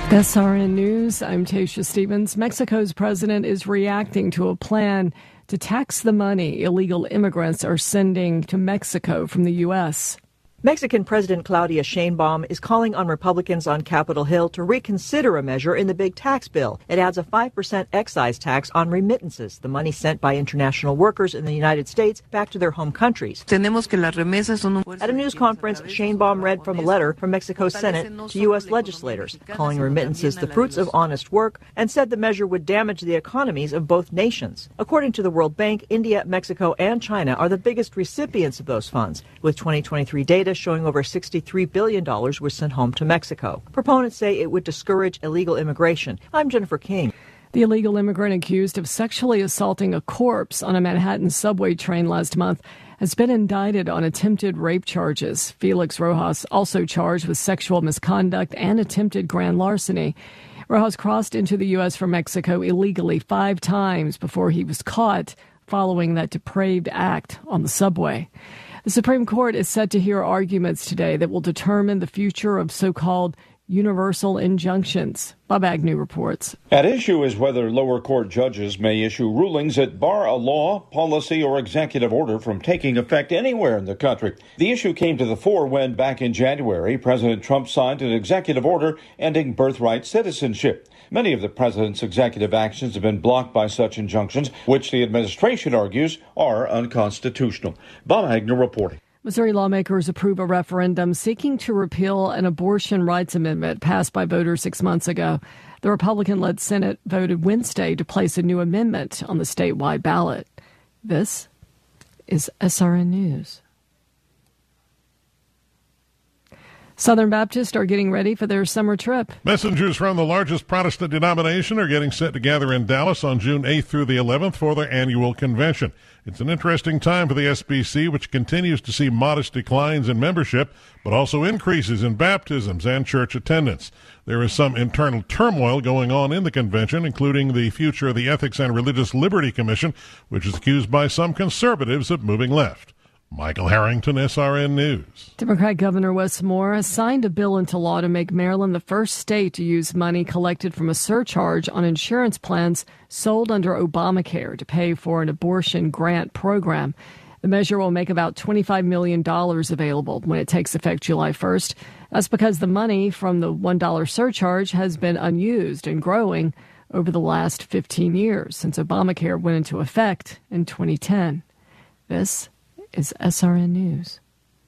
SRN News, I'm Tasha Stevens. Mexico's president is reacting to a plan to tax the money illegal immigrants are sending to Mexico from the U.S. Mexican President Claudia Sheinbaum is calling on Republicans on Capitol Hill to reconsider a measure in the big tax bill. It adds a 5% excise tax on remittances, the money sent by international workers in the United States back to their home countries. At a news conference, Sheinbaum read from a letter from Mexico's Senate to U.S. legislators, calling remittances the fruits of honest work, and said the measure would damage the economies of both nations. According to the World Bank, India, Mexico, and China are the biggest recipients of those funds, with 2023 data showing over $63 billion was sent home to Mexico. Proponents say it would discourage illegal immigration. I'm Jennifer King. The illegal immigrant accused of sexually assaulting a corpse on a Manhattan subway train last month has been indicted on attempted rape charges. Felix Rojas also charged with sexual misconduct and attempted grand larceny. Rojas crossed into the U.S. from Mexico illegally 5 times before he was caught following that depraved act on the subway. The Supreme Court is set to hear arguments today that will determine the future of so-called universal injunctions. Bob Agnew reports. At issue is whether lower court judges may issue rulings that bar a law, policy, or executive order from taking effect anywhere in the country. The issue came to the fore when, back in January, President Trump signed an executive order ending birthright citizenship. Many of the president's executive actions have been blocked by such injunctions, which the administration argues are unconstitutional. Bob Agnew reporting. Missouri lawmakers approve a referendum seeking to repeal an abortion rights amendment passed by voters 6 months ago. The Republican-led Senate voted Wednesday to place a new amendment on the statewide ballot. This is SRN News. Southern Baptists are getting ready for their summer trip. Messengers from the largest Protestant denomination are getting set to gather in Dallas on June 8th through the 11th for their annual convention. It's an interesting time for the SBC, which continues to see modest declines in membership, but also increases in baptisms and church attendance. There is some internal turmoil going on in the convention, including the future of the Ethics and Religious Liberty Commission, which is accused by some conservatives of moving left. Michael Harrington, SRN News. Democrat Governor Wes Moore has signed a bill into law to make Maryland the first state to use money collected from a surcharge on insurance plans sold under Obamacare to pay for an abortion grant program. The measure will make about $25 million available when it takes effect July 1st. That's because the money from the $1 surcharge has been unused and growing over the last 15 years since Obamacare went into effect in 2010. This is SRN News.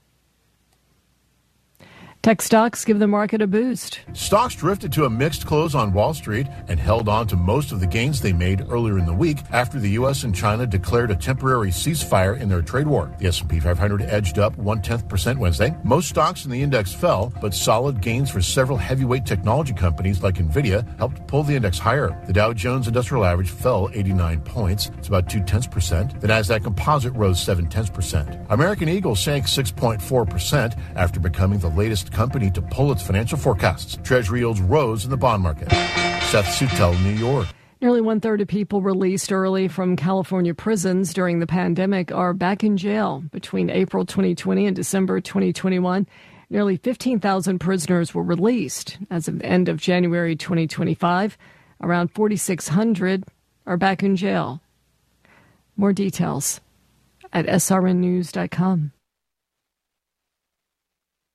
Tech stocks give the market a boost. Stocks drifted to a mixed close on Wall Street and held on to most of the gains they made earlier in the week after the U.S. and China declared a temporary ceasefire in their trade war. The S&P 500 edged up 0.1% Wednesday. Most stocks in the index fell, but solid gains for several heavyweight technology companies like NVIDIA helped pull the index higher. The Dow Jones Industrial Average fell 89 points. It's about 0.2%. The Nasdaq Composite rose 0.7%. American Eagle sank 6.4% after becoming the latest company to pull its financial forecasts. Treasury yields rose in the bond market. Seth Sutel, New York. Nearly 1/3 of people released early from California prisons during the pandemic are back in jail. Between April 2020 and December 2021, nearly 15,000 prisoners were released. As of the end of January 2025, around 4,600 are back in jail. More details at srnnews.com.